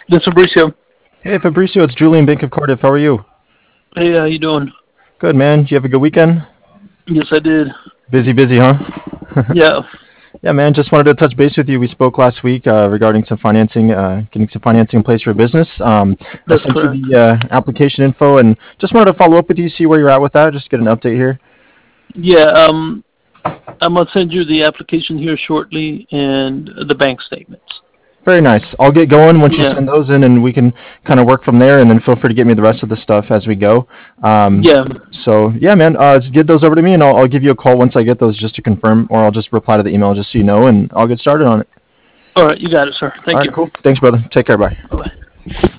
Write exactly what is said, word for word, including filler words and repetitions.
This is Fabricio. Hey Fabricio, it's Julian Bank of Cardiff. How are you? Hey, how you doing? Good man. Did you have a good weekend? Yes, I did. Busy, busy, huh? Yeah, Yeah, man. Just wanted to touch base with you. We spoke last week uh, regarding some financing, uh, getting some financing in place for your business. Um, I that's sent you correct. the uh, application info, and just wanted to follow up with you, see where you're at with that. Just get an update here. Yeah, um, I'm gonna send you the application here shortly and the bank statements. Very nice. I'll get going once you Yeah, send those in, and we can kind of work from there. And then feel free to get me the rest of the stuff as we go. Um, yeah. so yeah, man. Uh, just get those over to me, and I'll, I'll give you a call once I get those, just to confirm, or I'll just reply to the email just so you know, and I'll get started on it. All right, you got it, sir. All Thank right, you. cool. Thanks, brother. Take care. Bye. Bye.